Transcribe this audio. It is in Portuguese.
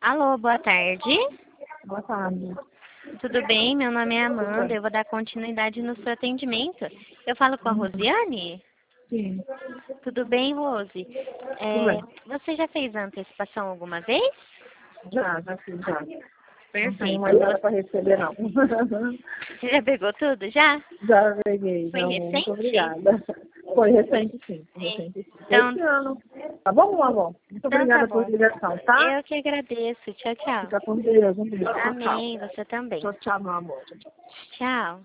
Alô, boa tarde. Boa tarde. Tudo bem? Meu nome é Amanda. Eu vou dar continuidade no seu atendimento. Eu falo com a Rosiane? Sim, Tudo bem, Rose? tudo bem. Você já fez a antecipação alguma vez? Já fiz, já. Não tenho Perfeito. mais nada para receber, não. Você já pegou tudo, já? Já peguei, Foi já. Muito recente? obrigada. Foi recente, sim. Sim. Recente, sim. Então, Esse ano. Tá bom, meu amor? Muito então tá obrigada por bom. ligação, tá? Eu que agradeço. Tchau, tchau. Fica com Deus. Um beijo. Tchau, tchau. Amém. Você também. Tchau, tchau, meu amor. Tchau, tchau. Tchau.